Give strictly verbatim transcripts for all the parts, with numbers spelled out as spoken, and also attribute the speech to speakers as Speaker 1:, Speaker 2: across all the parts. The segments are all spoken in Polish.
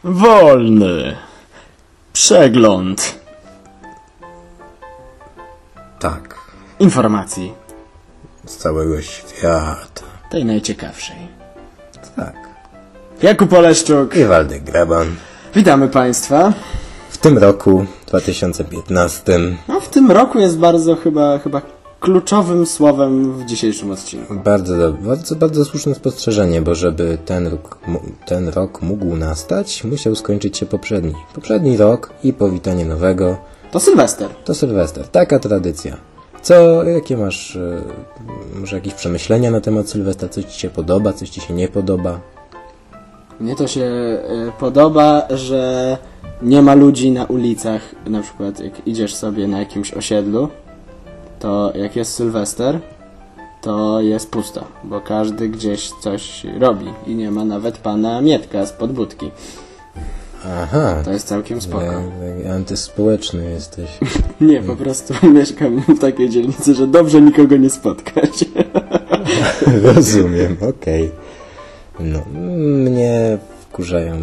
Speaker 1: Wolny. Przegląd.
Speaker 2: Tak.
Speaker 1: Informacji.
Speaker 2: Z całego świata.
Speaker 1: Tej najciekawszej.
Speaker 2: Tak.
Speaker 1: Jakub Oleszczuk.
Speaker 2: I Waldek Graban.
Speaker 1: Witamy Państwa.
Speaker 2: W tym roku, dwa tysiące piętnastym.
Speaker 1: No w tym roku jest bardzo chyba, chyba kluczowym słowem w dzisiejszym odcinku.
Speaker 2: Bardzo, bardzo, bardzo słuszne spostrzeżenie, bo żeby ten rok, ten rok mógł nastać, musiał skończyć się poprzedni. Poprzedni rok i powitanie nowego.
Speaker 1: To Sylwester.
Speaker 2: To Sylwester. Taka tradycja. Co, jakie masz, może jakieś przemyślenia na temat Sylwestra? Coś Ci się podoba, coś Ci się nie podoba?
Speaker 1: Mnie to się y, podoba, że nie ma ludzi na ulicach. Na przykład jak idziesz sobie na jakimś osiedlu, to jak jest Sylwester, to jest pusto, bo każdy gdzieś coś robi i nie ma nawet pana Mietka spod budki.
Speaker 2: Aha.
Speaker 1: To jest całkiem spoko.
Speaker 2: Jak, jak antyspołeczny jesteś.
Speaker 1: Nie, po prostu mieszkam w takiej dzielnicy, że dobrze nikogo nie spotkać.
Speaker 2: Rozumiem, okej. Okay. No, mnie wkurzają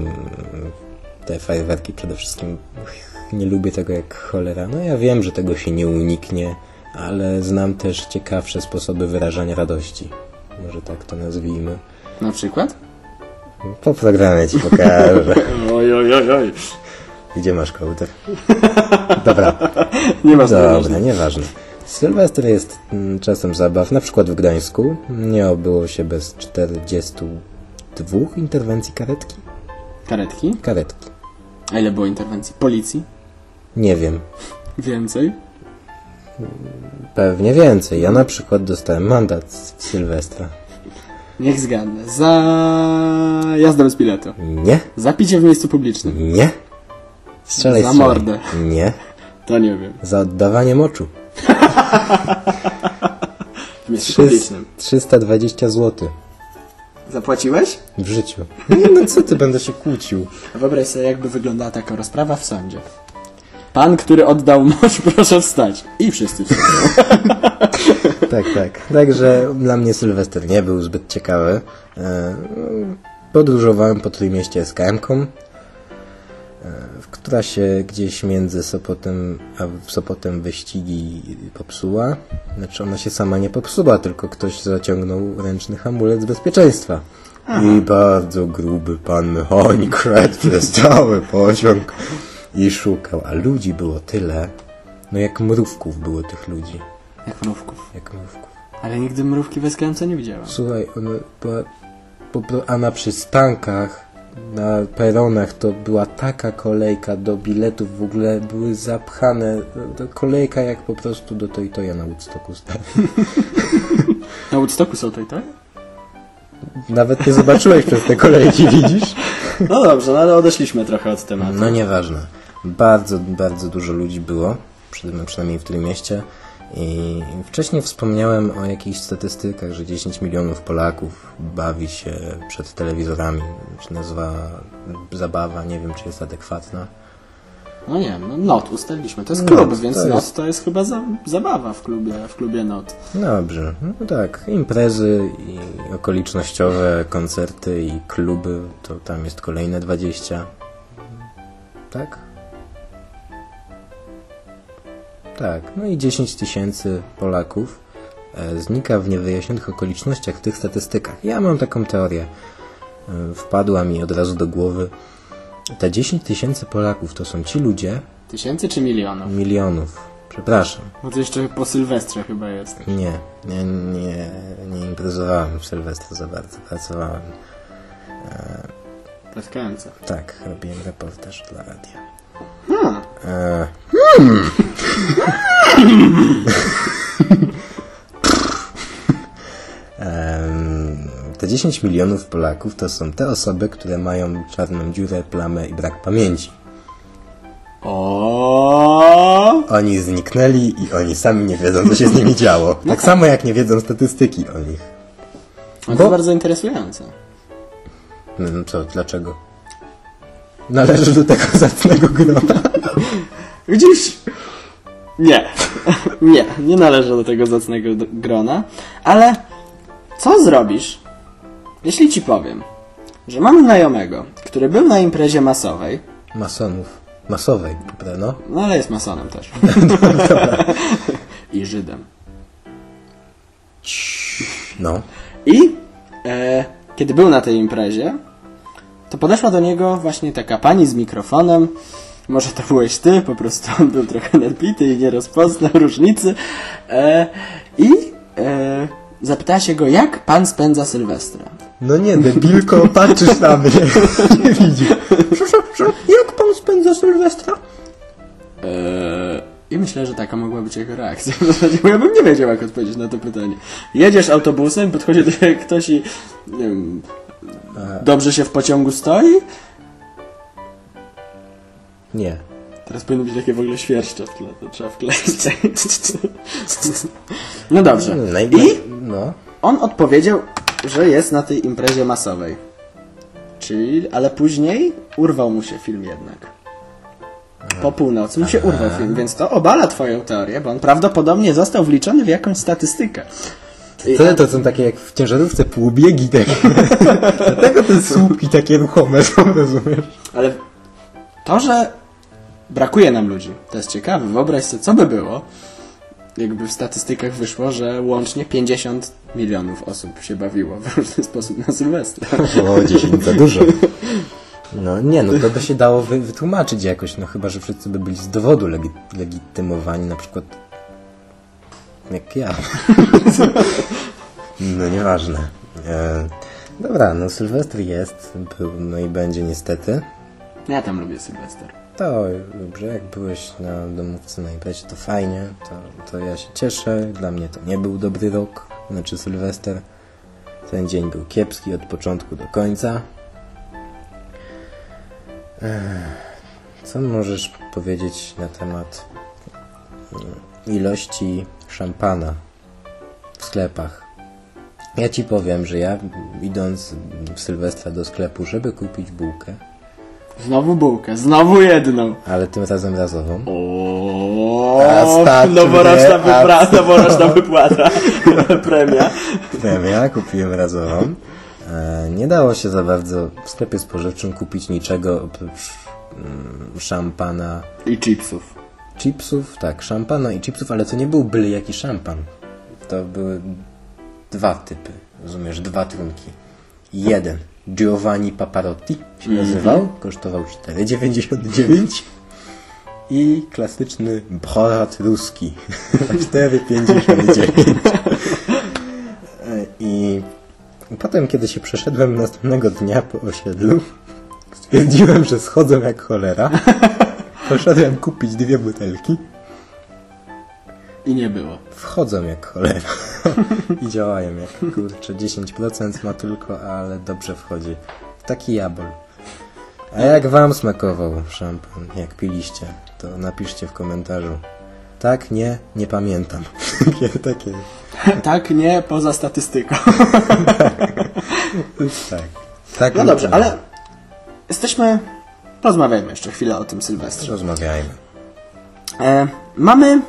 Speaker 2: te fajerwerki przede wszystkim. Nie lubię tego jak cholera. No ja wiem, że tego się nie uniknie, ale znam też ciekawsze sposoby wyrażania radości. Może tak to nazwijmy.
Speaker 1: Na przykład?
Speaker 2: Po programie Ci pokażę.
Speaker 1: Oj, oj, oj, oj.
Speaker 2: Gdzie masz kołder? Dobra.
Speaker 1: Nie ma
Speaker 2: Dobra, nieważne. Sylwester jest mm, czasem zabaw, na przykład w Gdańsku. Nie obyło się bez czterdziestu dwóch interwencji karetki.
Speaker 1: Karetki?
Speaker 2: Karetki.
Speaker 1: A ile było interwencji? Policji?
Speaker 2: Nie wiem.
Speaker 1: Więcej?
Speaker 2: Pewnie więcej. Ja na przykład dostałem mandat w Sylwestra.
Speaker 1: Niech zgadnę. Za jazdę bez biletu.
Speaker 2: Nie.
Speaker 1: Za picie w miejscu publicznym.
Speaker 2: Nie. Strzelaj,
Speaker 1: Za
Speaker 2: strzelaj.
Speaker 1: mordę.
Speaker 2: Nie.
Speaker 1: To nie wiem.
Speaker 2: Za oddawanie moczu.
Speaker 1: W miejscu publicznym.
Speaker 2: trzysta dwadzieścia złotych.
Speaker 1: Zapłaciłeś?
Speaker 2: W życiu. Nie, no co ty, będę się kłócił.
Speaker 1: Wyobraź sobie, jakby wyglądała taka rozprawa w sądzie. Pan, który oddał mocz, proszę wstać. I wszyscy wstają.
Speaker 2: Tak, tak. Także dla mnie Sylwester nie był zbyt ciekawy. Podróżowałem po Trójmieście S K M-ką, która się gdzieś między Sopotem a Sopotem wyścigi popsuła. Znaczy ona się sama nie popsuła, tylko ktoś zaciągnął ręczny hamulec bezpieczeństwa. Aha. I bardzo gruby pan mechanik szedł przez cały pociąg i szukał. A ludzi było tyle, no jak mrówków było tych ludzi.
Speaker 1: Jak mrówków.
Speaker 2: Jak mrówków.
Speaker 1: Ale nigdy mrówki w S K M-ce nie widziałem.
Speaker 2: Słuchaj, one była, po, a na przystankach, na peronach to była taka kolejka do biletów, w ogóle były zapchane, to kolejka jak po prostu do Toy Toya na Woodstocku stary.
Speaker 1: Na Woodstocku są Toy Toy?
Speaker 2: Nawet nie zobaczyłeś przez te kolejki, widzisz?
Speaker 1: No dobrze, no ale odeszliśmy trochę od tematu.
Speaker 2: No nieważne. Bardzo, bardzo dużo ludzi było, przynajmniej w tym mieście. I wcześniej wspomniałem o jakichś statystykach, że dziesięć milionów Polaków bawi się przed telewizorami. Czy nazywa zabawa, nie wiem czy jest adekwatna.
Speaker 1: No nie, no not ustaliliśmy. To jest klub,
Speaker 2: not,
Speaker 1: więc
Speaker 2: to
Speaker 1: not
Speaker 2: jest...
Speaker 1: to jest chyba za, zabawa w klubie, w klubie not.
Speaker 2: Dobrze, no tak. Imprezy i okolicznościowe, koncerty i kluby, to tam jest kolejne dwadzieścia. Tak? Tak, no i dziesięć tysięcy Polaków e, znika w niewyjaśnionych okolicznościach w tych statystykach. Ja mam taką teorię. E, wpadła mi od razu do głowy. Te dziesięć tysięcy Polaków to są ci ludzie...
Speaker 1: Tysięcy czy milionów?
Speaker 2: Milionów. Przepraszam.
Speaker 1: No to jeszcze po Sylwestrze chyba jest.
Speaker 2: Nie, nie, nie, nie imprezowałem w Sylwestra za bardzo. Pracowałem. E,
Speaker 1: w S K M-ce.
Speaker 2: Tak, robiłem reportaż dla radia.
Speaker 1: Hmm.
Speaker 2: E, hmm. Te dziesięć milionów Polaków to są te osoby, które mają czarną dziurę, plamę i brak pamięci.
Speaker 1: O.
Speaker 2: Oni zniknęli i oni sami nie wiedzą, co się z nimi działo. Tak samo jak nie wiedzą statystyki o nich.
Speaker 1: To jest bardzo interesujące.
Speaker 2: No co, dlaczego? Należy do tego zacnego grona.
Speaker 1: Gdzieś... Nie. Nie, nie należy do tego zacnego grona. Ale co zrobisz, jeśli ci powiem, że mam znajomego, który był na imprezie masowej.
Speaker 2: Masonów. Masowej, prawda? No.
Speaker 1: No ale jest masonem też. I Żydem.
Speaker 2: No.
Speaker 1: I e, kiedy był na tej imprezie, to podeszła do niego właśnie taka pani z mikrofonem. Może to byłeś ty, po prostu on był trochę napity i nie rozpoznał różnicy. E, I e, zapytała się go, jak pan spędza Sylwestra?
Speaker 2: No nie, debilko, patrzysz na mnie. Nie widzisz. Jak pan spędza Sylwestra?
Speaker 1: Eee, I myślę, że taka mogła być jego reakcja. W zasadzie, bo ja bym nie wiedział, jak odpowiedzieć na to pytanie. Jedziesz autobusem, podchodzi do ciebie ktoś i nie wiem, dobrze się w pociągu stoi?
Speaker 2: Nie.
Speaker 1: Teraz powinno być takie w ogóle świerszcze w tle, to trzeba wkleić. No dobrze. I
Speaker 2: no.
Speaker 1: on odpowiedział, że jest na tej imprezie masowej. Czyli, ale później urwał mu się film jednak. Po północy mu się urwał film, więc to obala twoją teorię, bo on prawdopodobnie został wliczony w jakąś statystykę.
Speaker 2: I to, to są takie jak w ciężarówce półbiegi takie. Dlatego te słupki takie ruchome są, rozumiesz?
Speaker 1: Ale to, że brakuje nam ludzi, to jest ciekawe. Wyobraź sobie, co by było, jakby w statystykach wyszło, że łącznie pięćdziesiąt milionów osób się bawiło w różny sposób na Sylwestra.
Speaker 2: O, dziesięć za dużo. No nie, no to by się dało wy, wytłumaczyć jakoś, no chyba, że wszyscy by byli z dowodu legi, legitymowani, na przykład jak ja. No nieważne. E, dobra, no Sylwester jest, był, no i będzie niestety.
Speaker 1: Ja tam lubię Sylwester.
Speaker 2: To dobrze, jak byłeś na domówce na imprezie, to fajnie, to, to ja się cieszę. Dla mnie to nie był dobry rok, znaczy Sylwester. Ten dzień był kiepski od początku do końca. Co możesz powiedzieć na temat ilości szampana w sklepach? Ja ci powiem, że ja idąc w Sylwestra do sklepu, żeby kupić bułkę.
Speaker 1: Znowu bułkę, znowu jedną.
Speaker 2: Ale tym razem razową.
Speaker 1: Ooo, noworoczna wypłata, noworoczna wypłata. Premia.
Speaker 2: Premia, kupiłem razową. E, nie dało się za bardzo w sklepie spożywczym kupić niczego oprócz mm, szampana.
Speaker 1: I chipsów.
Speaker 2: Chipsów, tak, szampana i chipsów, ale to nie był byle jaki szampan. To były dwa typy, rozumiesz, dwa trunki. Jeden, Giovanni Paparotti się nazywał, mm-hmm. kosztował cztery dziewięćdziesiąt dziewięć i klasyczny Borat ruski cztery pięćdziesiąt dziewięć. I potem, kiedy się przeszedłem następnego dnia po osiedlu, stwierdziłem, że schodzę jak cholera. Poszedłem kupić dwie butelki.
Speaker 1: I nie było.
Speaker 2: Wchodzą jak cholera. I działają jak, kurczę, dziesięć procent ma tylko, ale dobrze wchodzi. Taki jabol. A jak wam smakował szampan, jak piliście, to napiszcie w komentarzu. Tak, nie, nie pamiętam. Takie, takie.
Speaker 1: Tak, nie, poza statystyką.
Speaker 2: tak. tak.
Speaker 1: No dobrze, ale jesteśmy... Porozmawiajmy jeszcze chwilę o tym Sylwestrze.
Speaker 2: Rozmawiajmy.
Speaker 1: E, mamy...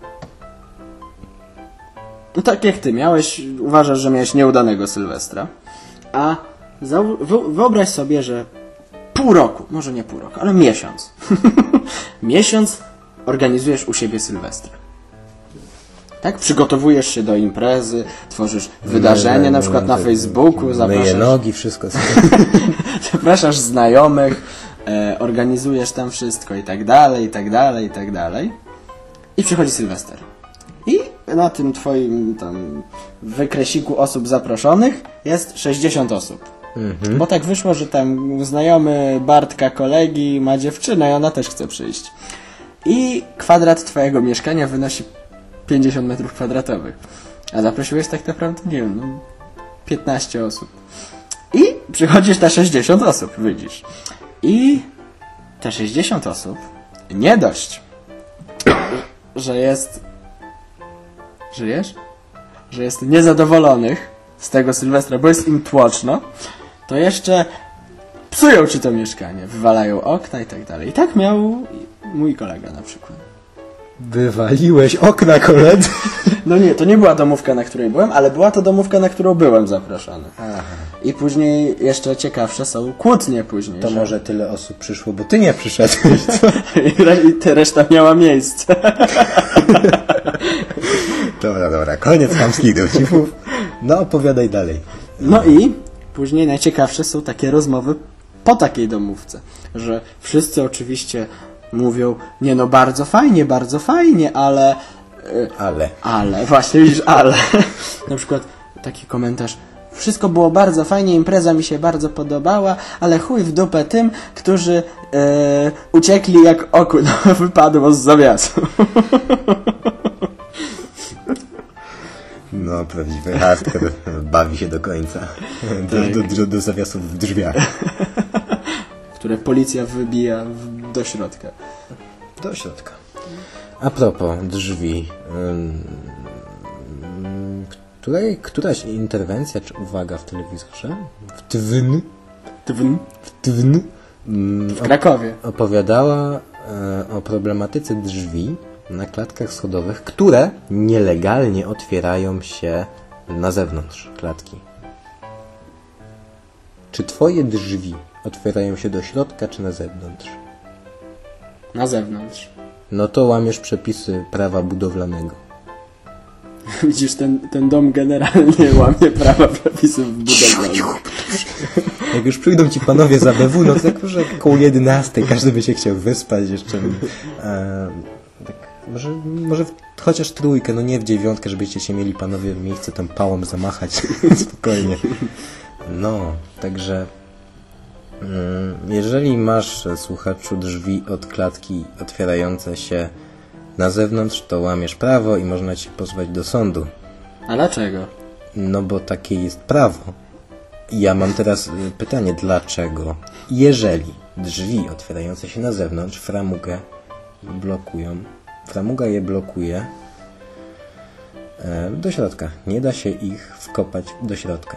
Speaker 1: No tak jak ty miałeś, uważasz, że miałeś nieudanego Sylwestra, a wyobraź sobie, że pół roku, może nie pół roku, ale miesiąc. miesiąc organizujesz u siebie Sylwestra. Tak? Przygotowujesz się do imprezy, tworzysz wydarzenie, na przykład na Facebooku, zapraszasz...
Speaker 2: Myję nogi, wszystko.
Speaker 1: zapraszasz znajomych, e, organizujesz tam wszystko i tak dalej, i tak dalej, i tak dalej. I przychodzi Sylwester. I na tym twoim tam wykresiku osób zaproszonych jest sześćdziesiąt osób. Mhm. Bo tak wyszło, że tam znajomy Bartka kolegi ma dziewczynę i ona też chce przyjść. I kwadrat twojego mieszkania wynosi pięćdziesiąt metrów kwadratowych. A zaprosiłeś tak naprawdę, nie wiem, no, piętnaście osób. I przychodzisz na sześćdziesiąt osób, widzisz. I te sześćdziesiąt osób nie dość, że jest... Żyjesz? Że jest niezadowolonych z tego Sylwestra, bo jest im tłoczno, to jeszcze psują ci to mieszkanie, wywalają okna i tak dalej. I tak miał mój kolega na przykład.
Speaker 2: Wywaliłeś okna koledzy?
Speaker 1: No nie, to nie była domówka, na której byłem, ale była to domówka, na którą byłem zaproszony.
Speaker 2: Aha.
Speaker 1: I później jeszcze ciekawsze są kłótnie później.
Speaker 2: To
Speaker 1: że...
Speaker 2: może tyle osób przyszło, bo ty nie przyszedłeś, co?
Speaker 1: I re- I te reszta miała miejsce.
Speaker 2: Dobra, dobra, koniec chamskich dowcipów. No, opowiadaj dalej.
Speaker 1: No i później najciekawsze są takie rozmowy po takiej domówce, że wszyscy oczywiście mówią, nie no, bardzo fajnie, bardzo fajnie, ale... y,
Speaker 2: Ale.
Speaker 1: Ale, właśnie widzisz, ale. Na przykład taki komentarz. Wszystko było bardzo fajnie, impreza mi się bardzo podobała, ale chuj w dupę tym, którzy e, uciekli jak okuń wypadło z zawiasu.
Speaker 2: No, prawdziwy hardcore bawi się do końca. Do,
Speaker 1: Tak.
Speaker 2: do, do, do zawiasów w drzwiach.
Speaker 1: Które policja wybija w, do środka.
Speaker 2: Do środka. A propos drzwi. Ym, której, któraś interwencja czy uwaga w telewizorze? W TVN?
Speaker 1: Twn.
Speaker 2: W TVN? ym,
Speaker 1: W Krakowie.
Speaker 2: opowiadała e, o problematyce drzwi na klatkach schodowych, które nielegalnie otwierają się na zewnątrz klatki. Czy twoje drzwi otwierają się do środka czy na zewnątrz?
Speaker 1: Na zewnątrz.
Speaker 2: No to łamiesz przepisy prawa budowlanego.
Speaker 1: Widzisz, ten, ten dom generalnie łamie prawa przepisów budowlanych.
Speaker 2: Jak już przyjdą ci panowie z A B W, no to tak może koło jedenastej każdy by się chciał wyspać jeszcze. E, tak, może może w, chociaż trójkę, no nie w dziewiątkę, żebyście się mieli panowie miejsce tam pałą zamachać. Spokojnie. No, także mm, jeżeli masz, słuchaczu, drzwi od klatki otwierające się na zewnątrz, to łamiesz prawo i można cię pozwać do sądu.
Speaker 1: A dlaczego?
Speaker 2: No bo takie jest prawo. I ja mam teraz y, pytanie, dlaczego? Jeżeli drzwi otwierające się na zewnątrz framugę blokują, framuga je blokuje e, do środka. Nie da się ich wkopać do środka.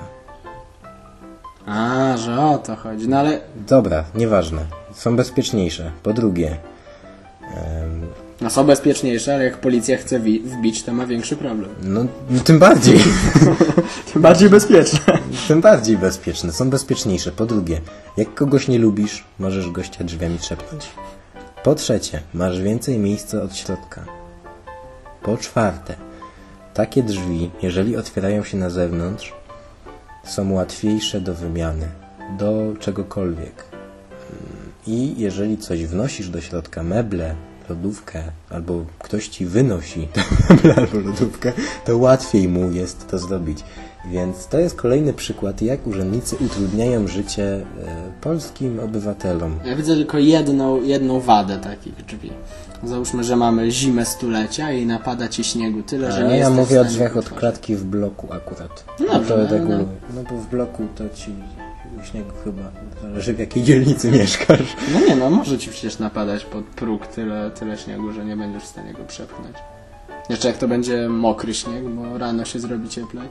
Speaker 1: A, że o to chodzi. No ale
Speaker 2: Dobra, nieważne. Są bezpieczniejsze. Po drugie, em,
Speaker 1: no są bezpieczniejsze, ale jak policja chce wi- wbić, to ma większy problem.
Speaker 2: no, no tym bardziej.
Speaker 1: Tym bardziej bezpieczne.
Speaker 2: Tym bardziej bezpieczne. Są bezpieczniejsze. Po drugie, jak kogoś nie lubisz, możesz gościa drzwiami trzepnąć. Po trzecie, masz więcej miejsca od środka. Po czwarte, takie drzwi, jeżeli otwierają się na zewnątrz, są łatwiejsze do wymiany, do czegokolwiek. I jeżeli coś wnosisz do środka, meble, lodówkę, albo ktoś ci wynosi tę meble albo lodówkę, to łatwiej mu jest to zrobić. Więc to jest kolejny przykład, jak urzędnicy utrudniają życie e, polskim obywatelom.
Speaker 1: Ja widzę tylko jedną, jedną wadę takich drzwi. Załóżmy, że mamy zimę stulecia i napada ci śniegu tyle, że
Speaker 2: A
Speaker 1: nie
Speaker 2: ja
Speaker 1: jesteś
Speaker 2: mówię
Speaker 1: w
Speaker 2: o
Speaker 1: stanie
Speaker 2: drzwiach od
Speaker 1: otworzyć.
Speaker 2: klatki w bloku akurat.
Speaker 1: No dobrze,
Speaker 2: to
Speaker 1: no,
Speaker 2: reguluję. No bo w bloku to ci śniegu chyba zależy, w jakiej dzielnicy mieszkasz.
Speaker 1: No nie no, może ci przecież napadać pod próg tyle, tyle śniegu, że nie będziesz w stanie go przepchnąć. Jeszcze jak to będzie mokry śnieg, bo rano się zrobi cieplej.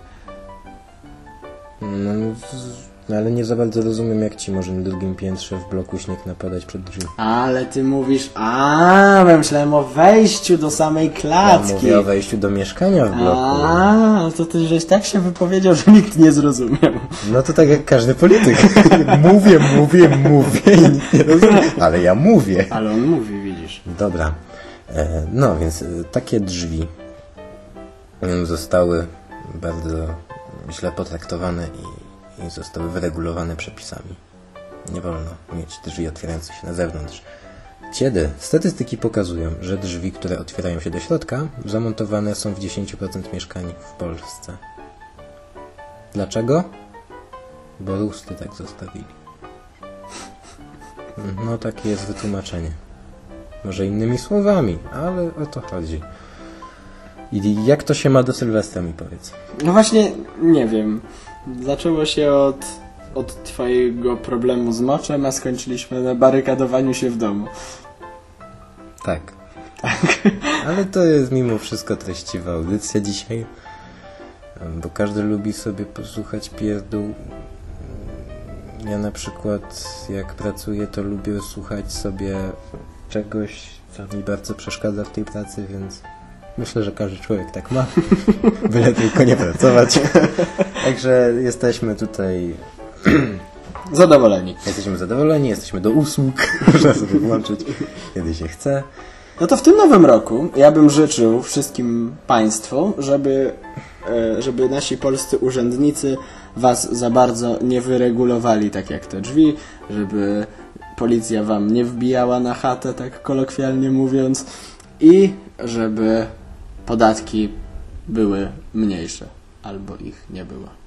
Speaker 2: No, z- no ale nie za bardzo rozumiem, jak ci może na drugim piętrze w bloku śnieg napadać przed drzwi.
Speaker 1: Ale ty mówisz, a myślałem o wejściu do samej
Speaker 2: Ja
Speaker 1: klatki.
Speaker 2: mówię o wejściu do mieszkania w bloku.
Speaker 1: A, to ty żeś tak się wypowiedział, że nikt nie zrozumiał.
Speaker 2: No to tak jak każdy polityk. mówię, mówię, mówię i nikt nie rozumie. Ale ja mówię.
Speaker 1: Ale on mówi, widzisz.
Speaker 2: Dobra. E, No więc e, takie drzwi mm, zostały bardzo źle potraktowane i, i zostały wyregulowane przepisami. Nie wolno mieć drzwi otwierających się na zewnątrz. Kiedy statystyki pokazują, że drzwi, które otwierają się do środka, zamontowane są w dziesięć procent mieszkań w Polsce. Dlaczego? Bo Ruscy tak zostawili. No takie jest wytłumaczenie. Może innymi słowami, ale o to chodzi. I jak to się ma do Sylwestra, mi powiedz?
Speaker 1: No właśnie, nie wiem. Zaczęło się od, od twojego problemu z moczem, a skończyliśmy na barykadowaniu się w domu.
Speaker 2: Tak. Ale to jest mimo wszystko treściwa audycja dzisiaj, bo każdy lubi sobie posłuchać pierdół. Ja na przykład, jak pracuję, to lubię słuchać sobie czegoś, co mi bardzo przeszkadza w tej pracy, więc Myślę, że każdy człowiek tak ma. Byle tylko nie pracować. Także jesteśmy tutaj...
Speaker 1: Zadowoleni.
Speaker 2: Jesteśmy zadowoleni, jesteśmy do usług. Można sobie włączyć, kiedy się chce.
Speaker 1: No to w tym nowym roku ja bym życzył wszystkim Państwu, żeby, e, żeby nasi polscy urzędnicy Was za bardzo nie wyregulowali tak jak te drzwi, żeby policja Wam nie wbijała na chatę, tak kolokwialnie mówiąc, i żeby podatki były mniejsze, albo ich nie było.